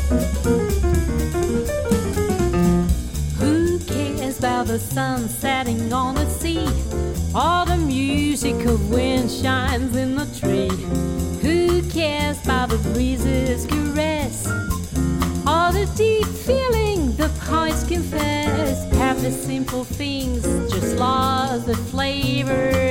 Who cares about the sun setting on the sea, or the music of wind shines in the tree? Who cares about the breezes caress, or the deep feeling the pines confess? Happy simple things just lost the flavor